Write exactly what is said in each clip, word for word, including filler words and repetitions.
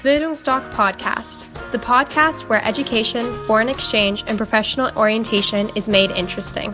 Bildungsdoc Podcast, the podcast where education, foreign exchange, and professional orientation is made interesting.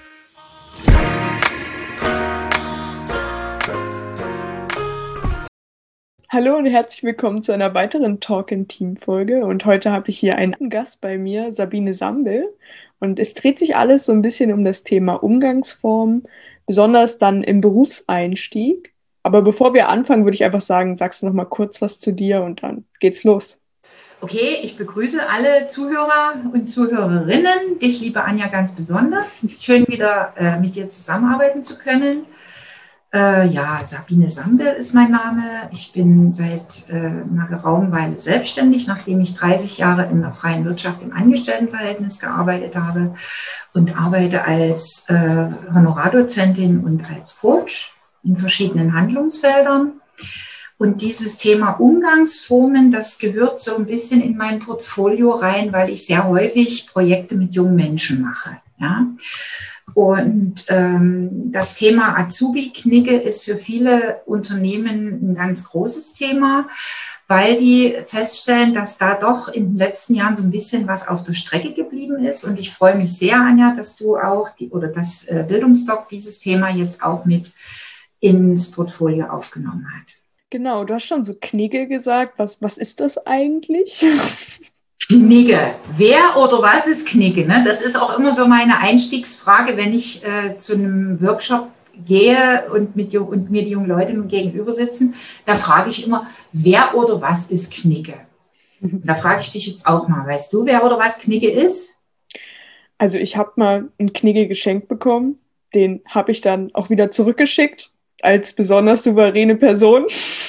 Hallo und herzlich willkommen zu einer weiteren Talk-in-Team-Folge. Und heute habe ich hier einen Gast bei mir, Sabine Sambel. Und es dreht sich alles so ein bisschen um das Thema Umgangsform, besonders dann im Berufseinstieg. Aber bevor wir anfangen, würde ich einfach sagen, sagst du noch mal kurz was zu dir und dann geht's los. Okay, ich begrüße alle Zuhörer und Zuhörerinnen, dich, liebe Anja, ganz besonders. Schön, wieder äh, mit dir zusammenarbeiten zu können. Äh, ja, Sabine Sambel ist mein Name. Ich bin seit äh, einer geraumen Weile selbstständig, nachdem ich dreißig Jahre in der freien Wirtschaft im Angestelltenverhältnis gearbeitet habe und arbeite als äh, Honorardozentin und als Coach in verschiedenen Handlungsfeldern. Und dieses Thema Umgangsformen, das gehört so ein bisschen in mein Portfolio rein, weil ich sehr häufig Projekte mit jungen Menschen mache. Ja? Und ähm, das Thema Azubi-Knigge ist für viele Unternehmen ein ganz großes Thema, weil die feststellen, dass da doch in den letzten Jahren so ein bisschen was auf der Strecke geblieben ist. Und ich freue mich sehr, Anja, dass du auch, die, oder das äh, Bildungsdoc dieses Thema jetzt auch mit ins Portfolio aufgenommen hat. Genau, du hast schon so Knigge gesagt. Was, was ist das eigentlich? Knigge. Wer oder was ist Knigge? Ne? Das ist auch immer so meine Einstiegsfrage, wenn ich äh, zu einem Workshop gehe und, mit, und mir die jungen Leute gegenüber sitzen. Da frage ich immer, wer oder was ist Knigge? Und da frage ich dich jetzt auch mal, weißt du, wer oder was Knigge ist? Also ich habe mal einen Knigge geschenkt bekommen. Den habe ich dann auch wieder zurückgeschickt. Als besonders souveräne Person.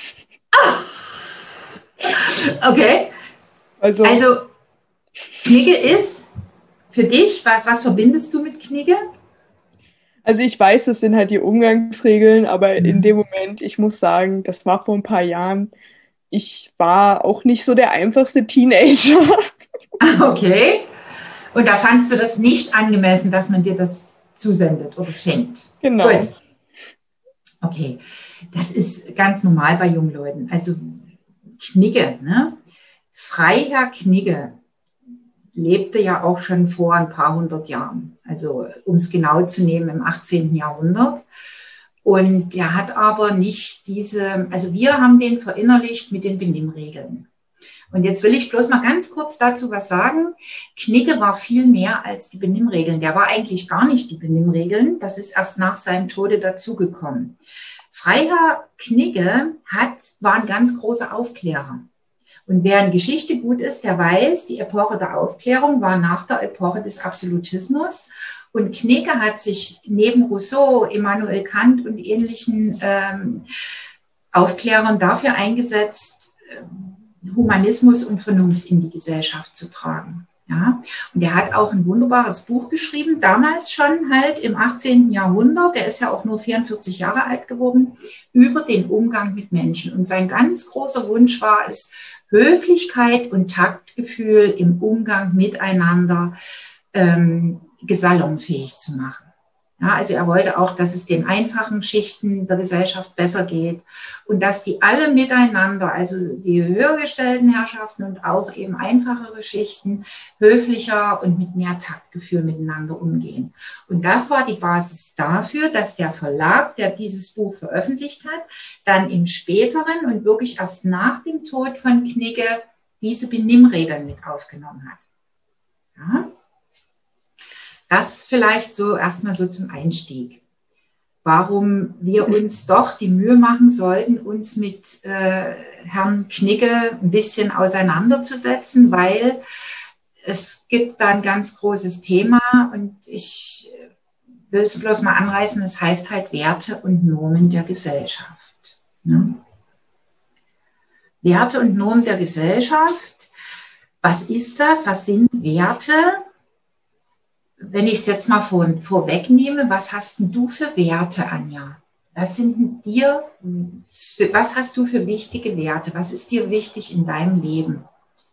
Okay. Also, also Knigge ist für dich, was, was verbindest du mit Knigge? Also ich weiß, das sind halt die Umgangsregeln, aber mhm. in dem Moment, ich muss sagen, das war vor ein paar Jahren, ich war auch nicht so der einfachste Teenager. Okay. Und da fandst du das nicht angemessen, dass man dir das zusendet oder schenkt? Genau. Gut. Okay, das ist ganz normal bei jungen Leuten. Also Knigge, ne? Freiherr Knigge lebte ja auch schon vor ein paar hundert Jahren. Also um es genau zu nehmen, im achtzehnten Jahrhundert. Und der hat aber nicht diese, also wir haben den verinnerlicht mit den Benimmregeln. Und jetzt will ich bloß mal ganz kurz dazu was sagen. Knigge war viel mehr als die Benimmregeln. Der war eigentlich gar nicht die Benimmregeln. Das ist erst nach seinem Tode dazugekommen. Freiherr Knigge hat, war ein ganz großer Aufklärer. Und wer in Geschichte gut ist, der weiß, die Epoche der Aufklärung war nach der Epoche des Absolutismus. Und Knigge hat sich neben Rousseau, Immanuel Kant und ähnlichen ähm, Aufklärern dafür eingesetzt, Humanismus und Vernunft in die Gesellschaft zu tragen. Ja? Und er hat auch ein wunderbares Buch geschrieben, damals schon halt im achtzehnten Jahrhundert, der ist ja auch nur vierundvierzig Jahre alt geworden, über den Umgang mit Menschen. Und sein ganz großer Wunsch war es, Höflichkeit und Taktgefühl im Umgang miteinander ähm, salonfähig zu machen. Ja, also er wollte auch, dass es den einfachen Schichten der Gesellschaft besser geht und dass die alle miteinander, also die höher gestellten Herrschaften und auch eben einfachere Schichten, höflicher und mit mehr Taktgefühl miteinander umgehen. Und das war die Basis dafür, dass der Verlag, der dieses Buch veröffentlicht hat, dann im späteren und wirklich erst nach dem Tod von Knigge diese Benimmregeln mit aufgenommen hat. Ja? Das vielleicht so erstmal so zum Einstieg. Warum wir uns doch die Mühe machen sollten, uns mit äh, Herrn Knigge ein bisschen auseinanderzusetzen, weil es gibt da ein ganz großes Thema und ich will es bloß mal anreißen, es heißt halt Werte und Normen der Gesellschaft. Ne? Werte und Normen der Gesellschaft, was ist das? Was sind Werte? Wenn ich es jetzt mal vor, vorwegnehme, was hast denn du für Werte, Anja? Was sind dir, was hast du für wichtige Werte? Was ist dir wichtig in deinem Leben?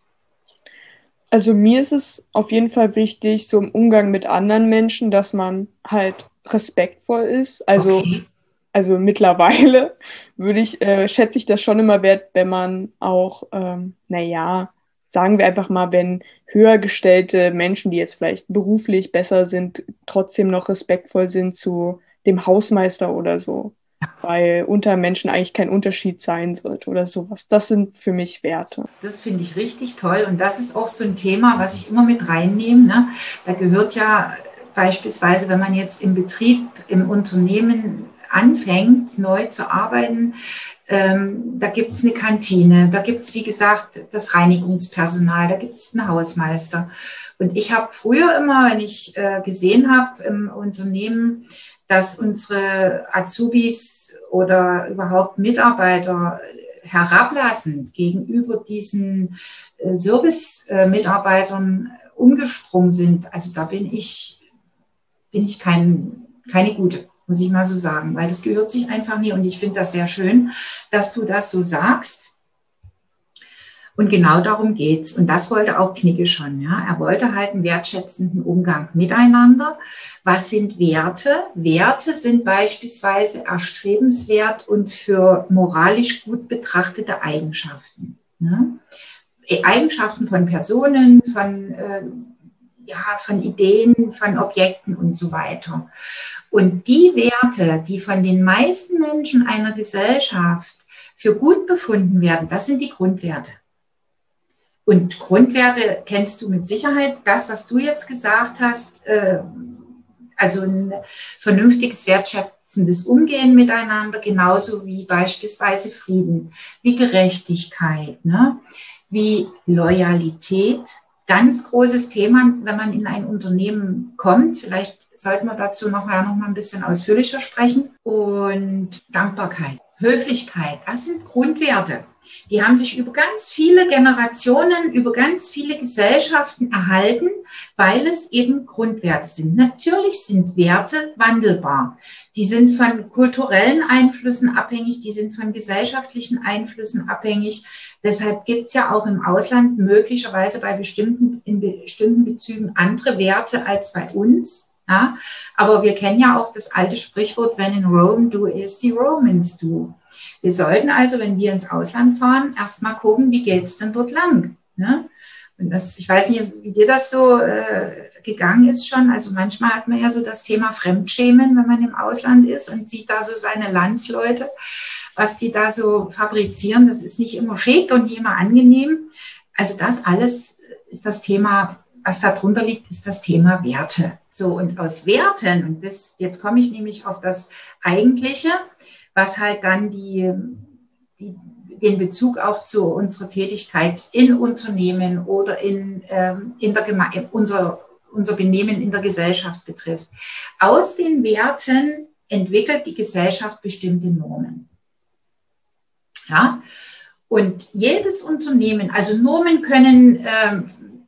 Also mir ist es auf jeden Fall wichtig, so im Umgang mit anderen Menschen, dass man halt respektvoll ist. Also okay. also mittlerweile würde ich, äh, schätze ich das schon immer wert, wenn man auch, ähm, naja, sagen wir einfach mal, wenn höher gestellte Menschen, die jetzt vielleicht beruflich besser sind, trotzdem noch respektvoll sind zu dem Hausmeister oder so. Weil unter Menschen eigentlich kein Unterschied sein sollte oder sowas. Das sind für mich Werte. Das finde ich richtig toll. Und das ist auch so ein Thema, was ich immer mit reinnehme. Ne? Da gehört ja beispielsweise, wenn man jetzt im Betrieb, im Unternehmen anfängt, neu zu arbeiten, ähm, da gibt es eine Kantine, da gibt es, wie gesagt, das Reinigungspersonal, da gibt es einen Hausmeister. Und ich habe früher immer, wenn ich äh, gesehen habe im Unternehmen, dass unsere Azubis oder überhaupt Mitarbeiter herablassend gegenüber diesen äh, Service-Mitarbeitern umgesprungen sind, also da bin ich, bin ich kein, keine gute, muss ich mal so sagen, weil das gehört sich einfach nie und ich finde das sehr schön, dass du das so sagst. Und genau darum geht's. Und das wollte auch Knigge schon. Ja? Er wollte halt einen wertschätzenden Umgang miteinander. Was sind Werte? Werte sind beispielsweise erstrebenswert und für moralisch gut betrachtete Eigenschaften. Ne? Eigenschaften von Personen, von, äh, ja, von Ideen, von Objekten und so weiter. Und die Werte, die von den meisten Menschen einer Gesellschaft für gut befunden werden, das sind die Grundwerte. Und Grundwerte kennst du mit Sicherheit. Das, was du jetzt gesagt hast, äh, also ein vernünftiges, wertschätzendes Umgehen miteinander, genauso wie beispielsweise Frieden, wie Gerechtigkeit, ne? Wie Loyalität. Ganz großes Thema, wenn man in ein Unternehmen kommt. Vielleicht sollten wir dazu nachher noch mal ein bisschen ausführlicher sprechen. Und Dankbarkeit, Höflichkeit, das sind Grundwerte. Die haben sich über ganz viele Generationen, über ganz viele Gesellschaften erhalten, weil es eben Grundwerte sind. Natürlich sind Werte wandelbar. Die sind von kulturellen Einflüssen abhängig, die sind von gesellschaftlichen Einflüssen abhängig. Deshalb gibt es ja auch im Ausland möglicherweise bei bestimmten, in bestimmten Bezügen andere Werte als bei uns. Ja? Aber wir kennen ja auch das alte Sprichwort, when in Rome, do as the Romans do. Wir sollten also, wenn wir ins Ausland fahren, erstmal gucken, wie geht es denn dort lang. Ne? Und das, ich weiß nicht, wie dir das so äh, gegangen ist schon. Also manchmal hat man ja so das Thema Fremdschämen, wenn man im Ausland ist und sieht da so seine Landsleute, was die da so fabrizieren. Das ist nicht immer schick und nicht immer angenehm. Also das alles ist das Thema, was da drunter liegt, ist das Thema Werte. So, und aus Werten, und das, jetzt komme ich nämlich auf das Eigentliche, was halt dann die, die, den Bezug auch zu unserer Tätigkeit in Unternehmen oder in, ähm, in der Geme- unser, unser Benehmen in der Gesellschaft betrifft. Aus den Werten entwickelt die Gesellschaft bestimmte Normen. Ja? Und jedes Unternehmen, also Normen können, ähm,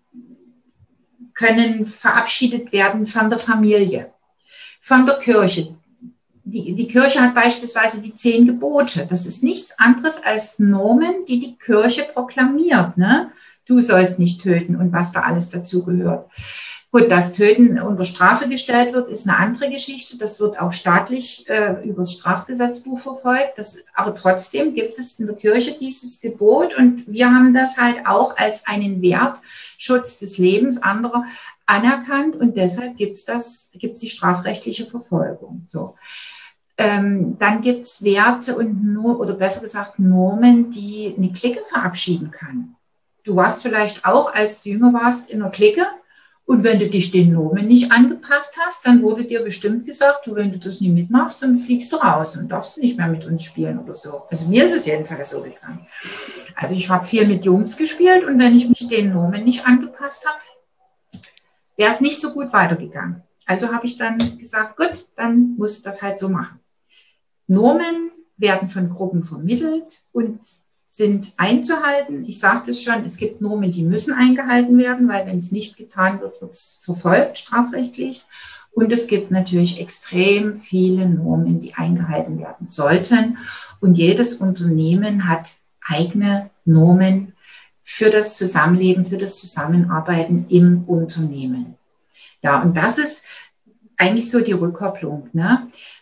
können verabschiedet werden von der Familie, von der Kirche. Die, die Kirche hat beispielsweise die zehn Gebote. Das ist nichts anderes als Normen, die die Kirche proklamiert. Ne? Du sollst nicht töten und was da alles dazu gehört. Gut, dass Töten unter Strafe gestellt wird, ist eine andere Geschichte. Das wird auch staatlich äh, über das Strafgesetzbuch verfolgt. Das, aber trotzdem gibt es in der Kirche dieses Gebot und wir haben das halt auch als einen Wert, Schutz des Lebens anderer, anerkannt und deshalb gibt es das, gibt's die strafrechtliche Verfolgung. So. Ähm, dann gibt es Werte und nur, oder besser gesagt Normen, die eine Clique verabschieden kann. Du warst vielleicht auch, als du jünger warst, in einer Clique und wenn du dich den Normen nicht angepasst hast, dann wurde dir bestimmt gesagt, du, wenn du das nie mitmachst, dann fliegst du raus und darfst nicht mehr mit uns spielen oder so. Also mir ist es jedenfalls so gegangen. Also ich habe viel mit Jungs gespielt und wenn ich mich den Normen nicht angepasst habe, wäre es nicht so gut weitergegangen. Also habe ich dann gesagt, gut, dann musst du das halt so machen. Normen werden von Gruppen vermittelt und sind einzuhalten. Ich sagte es schon, es gibt Normen, die müssen eingehalten werden, weil wenn es nicht getan wird, wird es verfolgt, strafrechtlich. Und es gibt natürlich extrem viele Normen, die eingehalten werden sollten. Und jedes Unternehmen hat eigene Normen für das Zusammenleben, für das Zusammenarbeiten im Unternehmen. Ja, und das ist eigentlich so die Rückkopplung, ne?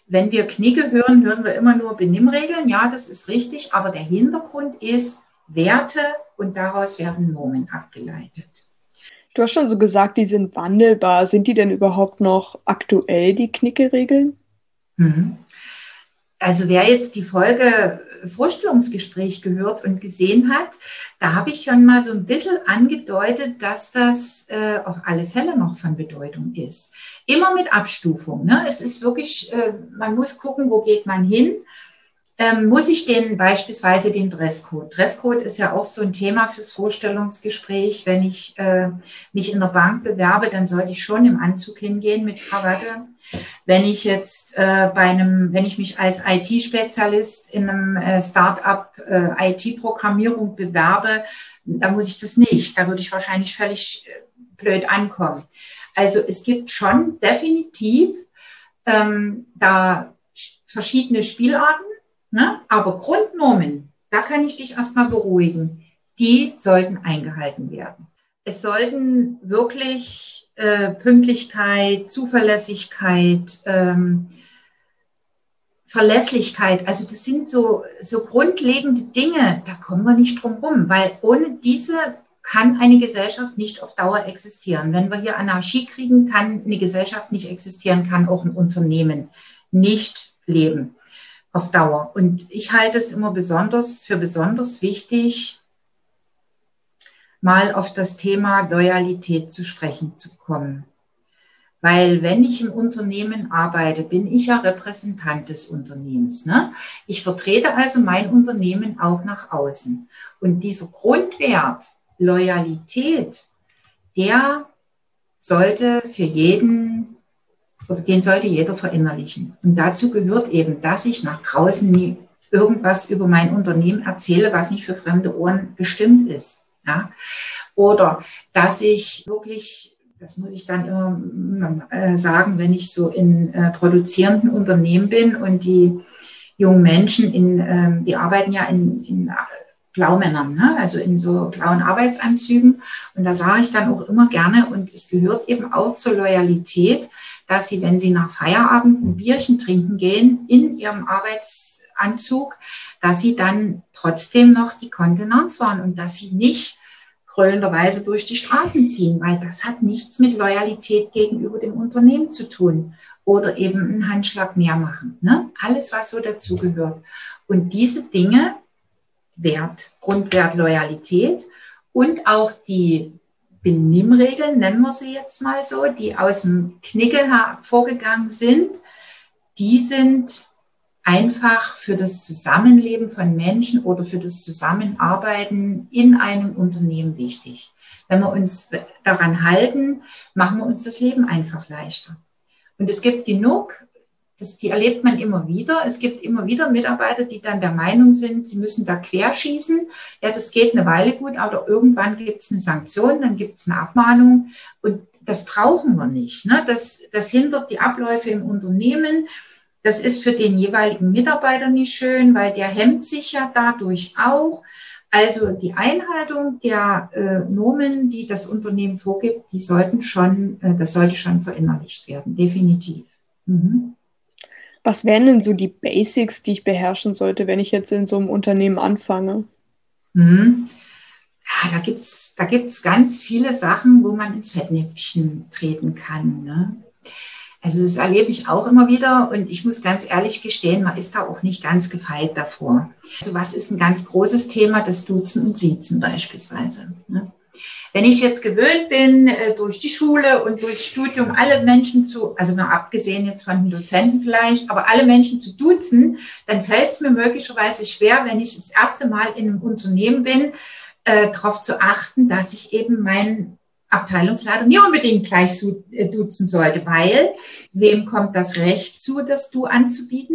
wenn wir Knigge hören, hören wir immer nur Benimmregeln. Ja, das ist richtig. Aber der Hintergrund ist Werte und daraus werden Normen abgeleitet. Du hast schon so gesagt, die sind wandelbar. Sind die denn überhaupt noch aktuell, die Knigge-Regeln? Mhm. Also wer jetzt die Folge Vorstellungsgespräch gehört und gesehen hat, da habe ich schon mal so ein bisschen angedeutet, dass das äh, auf alle Fälle noch von Bedeutung ist. Immer mit Abstufung. Ne? Es ist wirklich, äh, man muss gucken, wo geht man hin. Ähm, muss ich den beispielsweise den Dresscode? Dresscode ist ja auch so ein Thema fürs Vorstellungsgespräch. Wenn ich äh, mich in der Bank bewerbe, dann sollte ich schon im Anzug hingehen mit Krawatte. Wenn ich jetzt äh, bei einem, wenn ich mich als I T-Spezialist in einem äh, Start-up äh, I T-Programmierung bewerbe, dann muss ich das nicht. Da würde ich wahrscheinlich völlig äh, blöd ankommen. Also es gibt schon definitiv ähm, da verschiedene Spielarten. Ne? Aber Grundnormen, da kann ich dich erstmal beruhigen, die sollten eingehalten werden. Es sollten wirklich äh, Pünktlichkeit, Zuverlässigkeit, ähm, Verlässlichkeit, also das sind so, so grundlegende Dinge, da kommen wir nicht drum rum, weil ohne diese kann eine Gesellschaft nicht auf Dauer existieren. Wenn wir hier Anarchie kriegen, kann eine Gesellschaft nicht existieren, kann auch ein Unternehmen nicht leben auf Dauer. Und ich halte es immer besonders für besonders wichtig, mal auf das Thema Loyalität zu sprechen zu kommen. Weil wenn ich im Unternehmen arbeite, bin ich ja Repräsentant des Unternehmens. Ne? Ich vertrete also mein Unternehmen auch nach außen. Und dieser Grundwert Loyalität, der sollte für jeden oder den sollte jeder verinnerlichen. Und dazu gehört eben, dass ich nach draußen nie irgendwas über mein Unternehmen erzähle, was nicht für fremde Ohren bestimmt ist. Ja? Oder dass ich wirklich, das muss ich dann immer äh, sagen, wenn ich so in äh, produzierenden Unternehmen bin und die jungen Menschen, in, äh, die arbeiten ja in, in Blaumännern, ne? Also in so blauen Arbeitsanzügen. Und da sage ich dann auch immer gerne, und es gehört eben auch zur Loyalität, dass sie, wenn sie nach Feierabend ein Bierchen trinken gehen, in ihrem Arbeitsanzug, dass sie dann trotzdem noch die Kontenance waren und dass sie nicht gröllenderweise durch die Straßen ziehen, weil das hat nichts mit Loyalität gegenüber dem Unternehmen zu tun. Oder eben einen Handschlag mehr machen. Ne? Alles, was so dazugehört. Und diese Dinge, Wert, Grundwert Loyalität und auch die Benimmregeln, nennen wir sie jetzt mal so, die aus dem Knigge hervorgegangen sind, die sind einfach für das Zusammenleben von Menschen oder für das Zusammenarbeiten in einem Unternehmen wichtig. Wenn wir uns daran halten, machen wir uns das Leben einfach leichter. Und es gibt genug, das, die erlebt man immer wieder. Es gibt immer wieder Mitarbeiter, die dann der Meinung sind, sie müssen da querschießen. Ja, das geht eine Weile gut, aber irgendwann gibt es eine Sanktion, dann gibt es eine Abmahnung. Und das brauchen wir nicht. Ne? Das, das hindert die Abläufe im Unternehmen. Das ist für den jeweiligen Mitarbeiter nicht schön, weil der hemmt sich ja dadurch auch. Also die Einhaltung der äh, Normen, die das Unternehmen vorgibt, die sollten schon, äh, das sollte schon verinnerlicht werden, definitiv. Mhm. Was wären denn so die Basics, die ich beherrschen sollte, wenn ich jetzt in so einem Unternehmen anfange? Mhm. Ja, da gibt's, da gibt's ganz viele Sachen, wo man ins Fettnäpfchen treten kann, ne? Also das erlebe ich auch immer wieder und ich muss ganz ehrlich gestehen, man ist da auch nicht ganz gefeit davor. Also was ist ein ganz großes Thema? Das Duzen und Siezen beispielsweise. Ne? Wenn ich jetzt gewöhnt bin, durch die Schule und durchs Studium alle Menschen zu, also mal abgesehen jetzt von den Dozenten vielleicht, aber alle Menschen zu duzen, dann fällt es mir möglicherweise schwer, wenn ich das erste Mal in einem Unternehmen bin, äh, darauf zu achten, dass ich eben meinen Abteilungsleiter nicht unbedingt gleich duzen sollte, weil wem kommt das Recht zu, das Du anzubieten?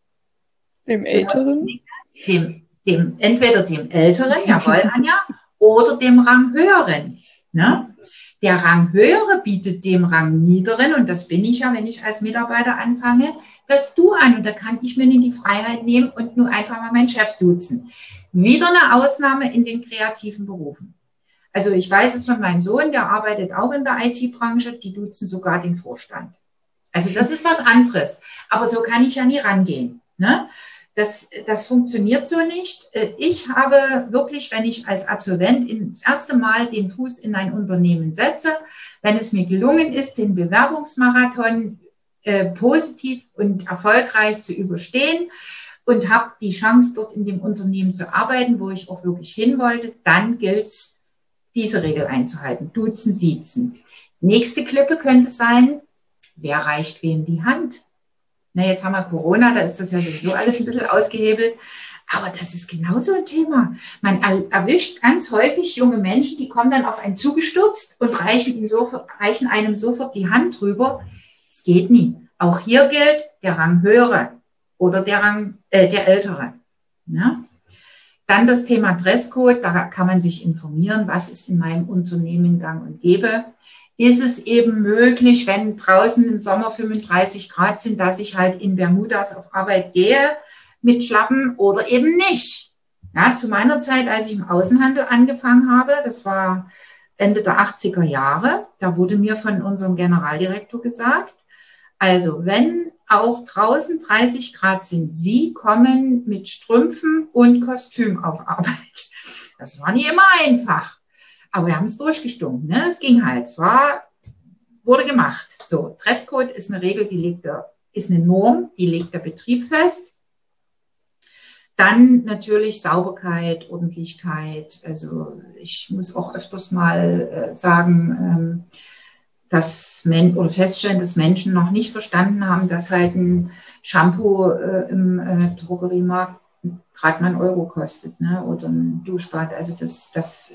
Dem Älteren? Dem, dem, entweder dem Älteren, jawohl, Anja, oder dem Ranghöheren. Ne? Der Ranghöhere bietet dem Rangniederen, und das bin ich ja, wenn ich als Mitarbeiter anfange, das Du an. Und da kann ich mir nicht die Freiheit nehmen und nur einfach mal meinen Chef duzen. Wieder eine Ausnahme in den kreativen Berufen. Also ich weiß es von meinem Sohn, der arbeitet auch in der I T-Branche, die duzen sogar den Vorstand. Also das ist was anderes. Aber so kann ich ja nie rangehen. Ne? Das, das funktioniert so nicht. Ich habe wirklich, wenn ich als Absolvent das erste Mal den Fuß in ein Unternehmen setze, wenn es mir gelungen ist, den Bewerbungsmarathon äh, positiv und erfolgreich zu überstehen und habe die Chance, dort in dem Unternehmen zu arbeiten, wo ich auch wirklich hin wollte, dann gilt es, diese Regel einzuhalten. Duzen, siezen. Nächste Klippe könnte sein, wer reicht wem die Hand? Na, jetzt haben wir Corona, da ist das ja sowieso alles ein bisschen ausgehebelt. Aber das ist genauso ein Thema. Man erwischt ganz häufig junge Menschen, die kommen dann auf einen zugestürzt und reichen, ihm sofort, reichen einem sofort die Hand drüber. Es geht nie. Auch hier gilt der Rang höhere oder der Rang, äh, der ältere. Ja? Dann das Thema Dresscode, da kann man sich informieren, was ist in meinem Unternehmen gang und gäbe. Ist es eben möglich, wenn draußen im Sommer fünfunddreißig Grad sind, dass ich halt in Bermudas auf Arbeit gehe mit Schlappen oder eben nicht? Ja, zu meiner Zeit, als ich im Außenhandel angefangen habe, das war Ende der achtziger Jahre, da wurde mir von unserem Generaldirektor gesagt, also wenn auch draußen dreißig Grad sind, Sie kommen mit Strümpfen und Kostüm auf Arbeit. Das war nicht immer einfach. Aber wir haben es durchgestunken. Ne? Es ging halt. Es war, wurde gemacht. So, Dresscode ist eine Regel, die legt der, ist eine Norm, die legt der Betrieb fest. Dann natürlich Sauberkeit, Ordentlichkeit. Also ich muss auch öfters mal äh, sagen, ähm, dass Men oder feststellen, dass Menschen noch nicht verstanden haben, dass halt ein Shampoo äh, im äh, Drogeriemarkt gerade mal einen Euro kostet, ne? Oder ein Duschbad. Also das, das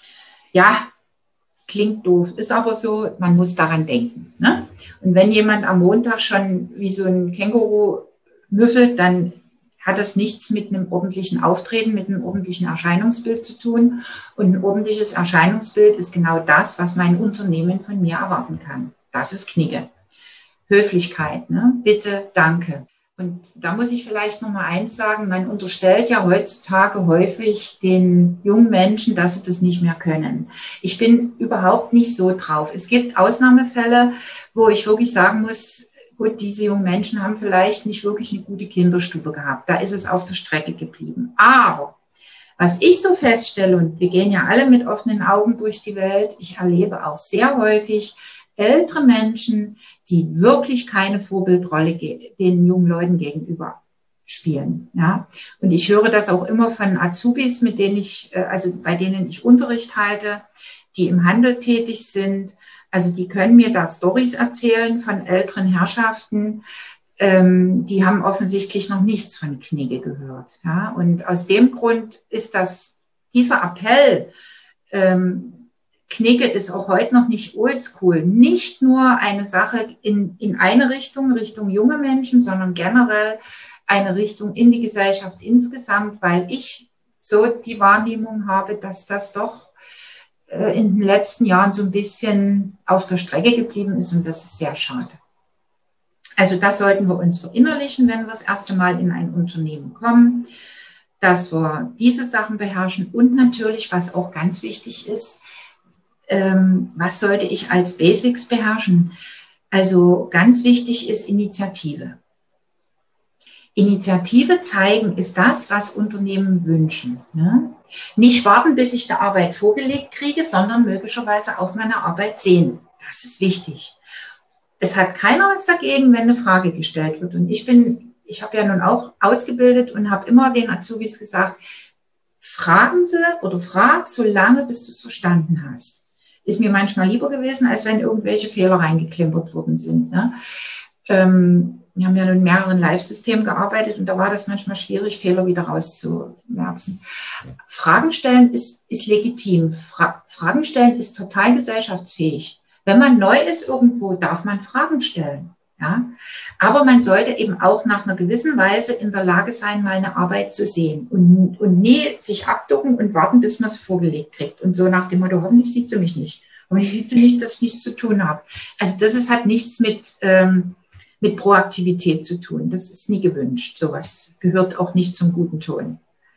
ja, klingt doof, ist aber so, man muss daran denken. Ne? Und wenn jemand am Montag schon wie so ein Känguru müffelt, dann hat das nichts mit einem ordentlichen Auftreten, mit einem ordentlichen Erscheinungsbild zu tun. Und ein ordentliches Erscheinungsbild ist genau das, was mein Unternehmen von mir erwarten kann. Das ist Knigge. Höflichkeit, ne? Bitte, danke. Und da muss ich vielleicht noch mal eins sagen, man unterstellt ja heutzutage häufig den jungen Menschen, dass sie das nicht mehr können. Ich bin überhaupt nicht so drauf. Es gibt Ausnahmefälle, wo ich wirklich sagen muss, gut, diese jungen Menschen haben vielleicht nicht wirklich eine gute Kinderstube gehabt. Da ist es auf der Strecke geblieben. Aber was ich so feststelle, und wir gehen ja alle mit offenen Augen durch die Welt, ich erlebe auch sehr häufig ältere Menschen, die wirklich keine Vorbildrolle den jungen Leuten gegenüber spielen. Ja? Und ich höre das auch immer von Azubis, mit denen ich, also bei denen ich Unterricht halte, die im Handel tätig sind. Also die können mir da Storys erzählen von älteren Herrschaften, ähm, die haben offensichtlich noch nichts von Knigge gehört. Ja? Und aus dem Grund ist das, dieser Appell, ähm, Knigge ist auch heute noch nicht oldschool, nicht nur eine Sache in, in eine Richtung, Richtung junge Menschen, sondern generell eine Richtung in die Gesellschaft insgesamt, weil ich so die Wahrnehmung habe, dass das doch äh, in den letzten Jahren so ein bisschen auf der Strecke geblieben ist und das ist sehr schade. Also das sollten wir uns verinnerlichen, wenn wir das erste Mal in ein Unternehmen kommen, dass wir diese Sachen beherrschen und natürlich, was auch ganz wichtig ist, was sollte ich als Basics beherrschen? Also ganz wichtig ist Initiative. Initiative zeigen ist das, was Unternehmen wünschen. Ne? Nicht warten, bis ich die Arbeit vorgelegt kriege, sondern möglicherweise auch meine Arbeit sehen. Das ist wichtig. Es hat keiner was dagegen, wenn eine Frage gestellt wird. Und ich bin, ich habe ja nun auch ausgebildet und habe immer den Azubis gesagt, fragen Sie oder frag so lange, bis du es verstanden hast. Ist mir manchmal lieber gewesen, als wenn irgendwelche Fehler reingeklimpert worden sind. Ne? Ähm, wir haben ja nun in mehreren Live-Systemen gearbeitet und da war das manchmal schwierig, Fehler wieder rauszumerzen. Fragen stellen ist, ist legitim. Fra- Fragen stellen ist total gesellschaftsfähig. Wenn man neu ist irgendwo, darf man Fragen stellen. Ja? Aber man sollte eben auch nach einer gewissen Weise in der Lage sein, mal eine Arbeit zu sehen und, und nie sich abducken und warten, bis man es vorgelegt kriegt. Und so nach dem Motto, hoffentlich sieht sie mich nicht. Hoffentlich sieht sie nicht, dass ich nichts zu tun habe. Also das ist, hat nichts mit, ähm, mit Proaktivität zu tun. Das ist nie gewünscht. Sowas gehört auch nicht zum guten Ton.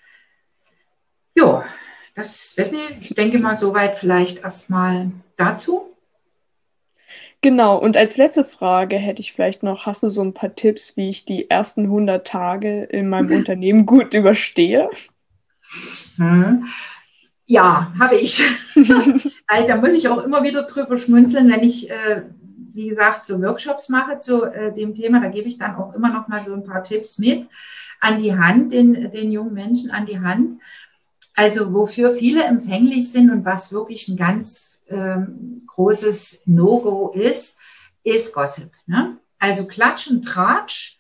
Jo, das, weiß nicht, ich denke mal soweit vielleicht erstmal dazu. Genau, und als letzte Frage hätte ich vielleicht noch, hast du so ein paar Tipps, wie ich die ersten hundert Tage in meinem Unternehmen gut überstehe? Hm. Ja, habe ich. Also, da muss ich auch immer wieder drüber schmunzeln, wenn ich, äh, wie gesagt, so Workshops mache zu äh, dem Thema. Da gebe ich dann auch immer noch mal so ein paar Tipps mit an die Hand, den, den jungen Menschen an die Hand. Also wofür viele empfänglich sind und was wirklich ein ganz ähm, großes No-Go ist, ist Gossip. Ne? Also Klatsch und Tratsch,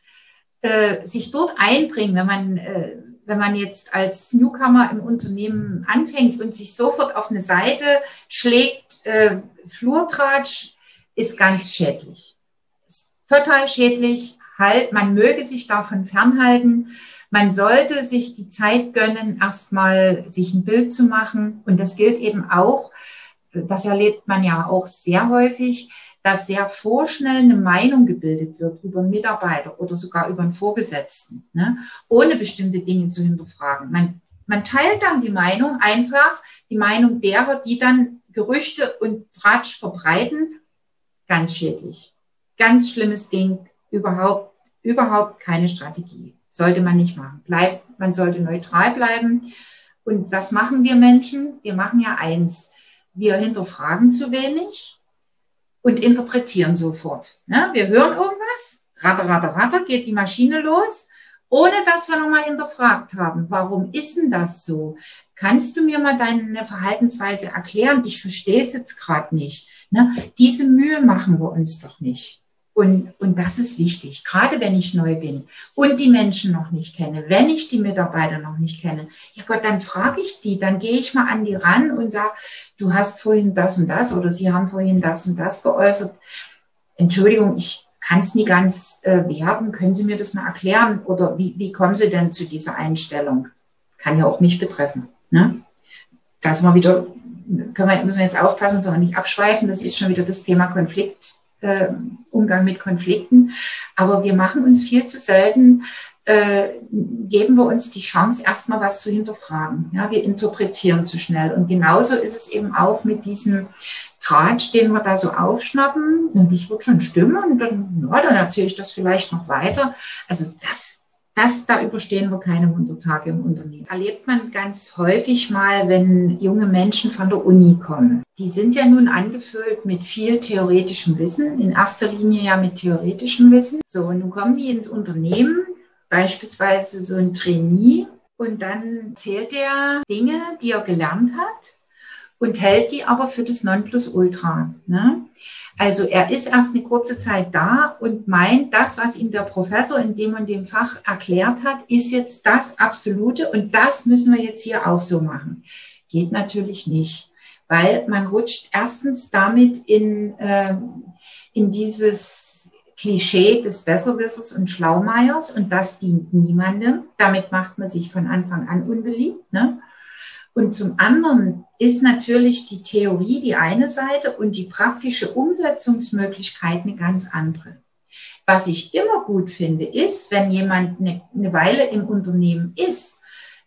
äh, sich dort einbringen, wenn man, äh, wenn man jetzt als Newcomer im Unternehmen anfängt und sich sofort auf eine Seite schlägt, äh, Flurtratsch, ist ganz schädlich. Ist total schädlich. Halt, man möge sich davon fernhalten. Man sollte sich die Zeit gönnen, erstmal sich ein Bild zu machen. Und das gilt eben auch, das erlebt man ja auch sehr häufig, dass sehr vorschnell eine Meinung gebildet wird über einen Mitarbeiter oder sogar über einen Vorgesetzten, ne, ohne bestimmte Dinge zu hinterfragen. Man, man teilt dann die Meinung einfach, die Meinung derer, die dann Gerüchte und Tratsch verbreiten, ganz schädlich. Ganz schlimmes Ding, überhaupt, überhaupt keine Strategie. Sollte man nicht machen. Bleibt, man sollte neutral bleiben. Und was machen wir Menschen? Wir machen ja eins. Wir hinterfragen zu wenig und interpretieren sofort. Ja, wir hören irgendwas, ratter, ratter, ratter, geht die Maschine los, ohne dass wir nochmal hinterfragt haben. Warum ist denn das so? Kannst du mir mal deine Verhaltensweise erklären? Ich verstehe es jetzt gerade nicht. Ne? Diese Mühe machen wir uns doch nicht. Und, und das ist wichtig, gerade wenn ich neu bin und die Menschen noch nicht kenne, wenn ich die Mitarbeiter noch nicht kenne. Ja Gott, dann frage ich die, dann gehe ich mal an die ran und sage, du hast vorhin das und das oder sie haben vorhin das und das geäußert. Entschuldigung, ich kann es nie ganz äh, werten. Können Sie mir das mal erklären? Oder wie, wie kommen Sie denn zu dieser Einstellung? Kann ja auch mich betreffen. Ne? Das mal wieder, können wir, müssen wir jetzt aufpassen, dass wir nicht abschweifen. Das ist schon wieder das Thema Konflikt. Äh, Umgang mit Konflikten. Aber wir machen uns viel zu selten, äh, geben wir uns die Chance, erstmal was zu hinterfragen. Ja, wir interpretieren zu schnell. Und genauso ist es eben auch mit diesem Tratsch, den wir da so aufschnappen. Und das wird schon stimmen. Und dann, ja, dann erzähle ich das vielleicht noch weiter. Also das Das, da überstehen wir keine hundert Tage im Unternehmen. Erlebt man ganz häufig mal, wenn junge Menschen von der Uni kommen. Die sind ja nun angefüllt mit viel theoretischem Wissen, in erster Linie ja mit theoretischem Wissen. So, und nun kommen die ins Unternehmen, beispielsweise so ein Trainee, und dann erzählt er Dinge, die er gelernt hat und hält die aber für das Nonplusultra, ne? Also er ist erst eine kurze Zeit da und meint, das, was ihm der Professor in dem und dem Fach erklärt hat, ist jetzt das Absolute und das müssen wir jetzt hier auch so machen. Geht natürlich nicht, weil man rutscht erstens damit in, äh, in dieses Klischee des Besserwissers und Schlaumeiers und das dient niemandem. Damit macht man sich von Anfang an unbeliebt, ne? Und zum anderen ist natürlich die Theorie die eine Seite und die praktische Umsetzungsmöglichkeit eine ganz andere. Was ich immer gut finde, ist, wenn jemand eine, eine Weile im Unternehmen ist,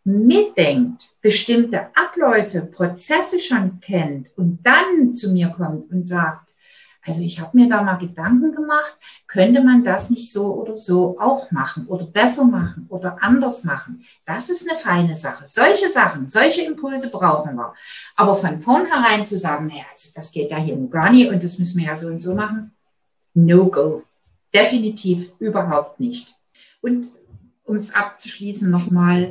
mitdenkt, bestimmte Abläufe, Prozesse schon kennt und dann zu mir kommt und sagt, also ich habe mir da mal Gedanken gemacht, könnte man das nicht so oder so auch machen oder besser machen oder anders machen? Das ist eine feine Sache. Solche Sachen, solche Impulse brauchen wir. Aber von vornherein zu sagen, naja, also das geht ja hier nur gar nicht und das müssen wir ja so und so machen, no go. Definitiv überhaupt nicht. Und um es abzuschließen nochmal,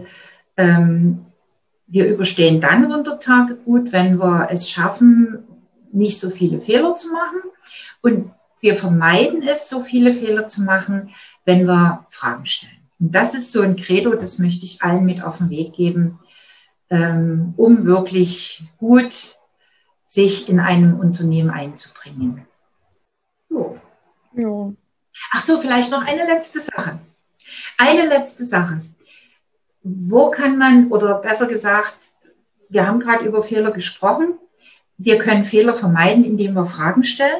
ähm, wir überstehen dann hundert Tage gut, wenn wir es schaffen, nicht so viele Fehler zu machen. Und wir vermeiden es, so viele Fehler zu machen, wenn wir Fragen stellen. Und das ist so ein Credo, das möchte ich allen mit auf den Weg geben, ähm, um wirklich gut sich in einem Unternehmen einzubringen. So. Ja. Ach so, vielleicht noch eine letzte Sache. Eine letzte Sache. Wo kann man, oder besser gesagt, wir haben gerade über Fehler gesprochen. Wir können Fehler vermeiden, indem wir Fragen stellen.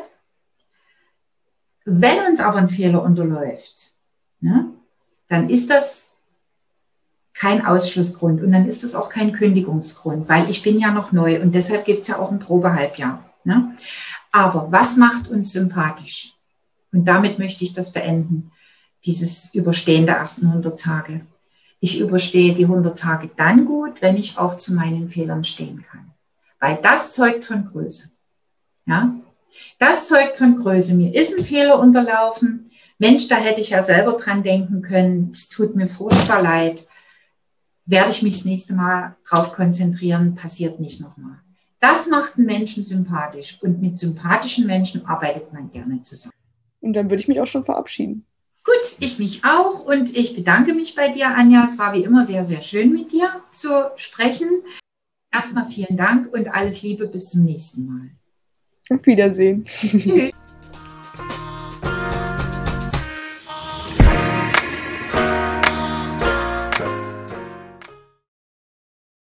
Wenn uns aber ein Fehler unterläuft, ne, dann ist das kein Ausschlussgrund und dann ist das auch kein Kündigungsgrund, weil ich bin ja noch neu und deshalb gibt es ja auch ein Probehalbjahr. Ne? Aber was macht uns sympathisch? Und damit möchte ich das beenden, dieses Überstehen der ersten hundert Tage. Ich überstehe die hundert Tage dann gut, wenn ich auch zu meinen Fehlern stehen kann. Weil das zeugt von Größe. Ja? Das zeugt von Größe. Mir ist ein Fehler unterlaufen. Mensch, da hätte ich ja selber dran denken können. Es tut mir furchtbar leid. Werde ich mich das nächste Mal drauf konzentrieren, passiert nicht nochmal. Das macht einen Menschen sympathisch. Und mit sympathischen Menschen arbeitet man gerne zusammen. Und dann würde ich mich auch schon verabschieden. Gut, ich mich auch. Und ich bedanke mich bei dir, Anja. Es war wie immer sehr, sehr schön, mit dir zu sprechen. Erstmal vielen Dank und alles Liebe bis zum nächsten Mal. Auf Wiedersehen. Tschüss.